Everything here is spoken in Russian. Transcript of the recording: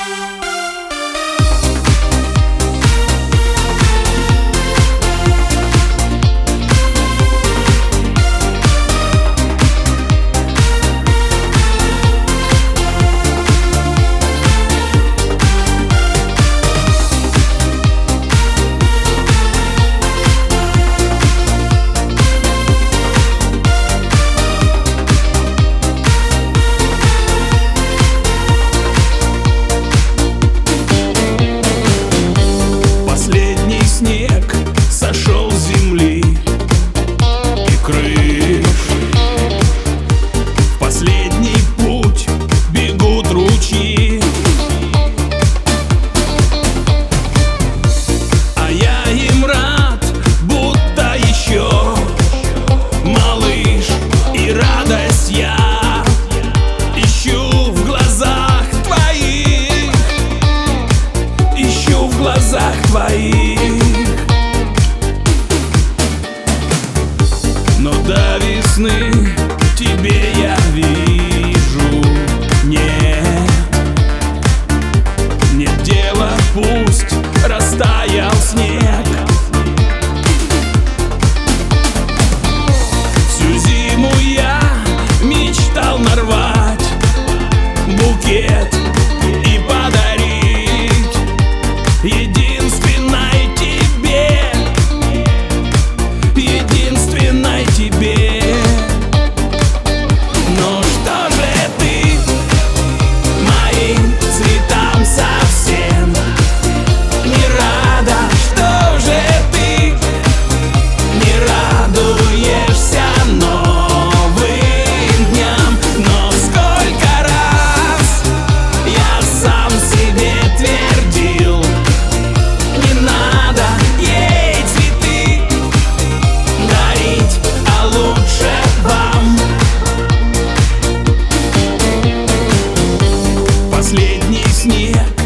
Снег сошел с земли и крыш. В последний путь бегут ручьи, а я им рад, будто еще малыш. И радость я ищу в глазах твоих, ищу в глазах твоих. Но до весны тебе я вижу нет, нет дела, пусть растаял снег. Всю зиму я мечтал нарвать букет и подарить единственной тебе, единственной тебе. Но что же ты моим цветам совсем не рада? Что же ты не радуешься новым дням? Но сколько раз я сам себе твердил: не надо ей цветы дарить, а лучше вам. Последний снег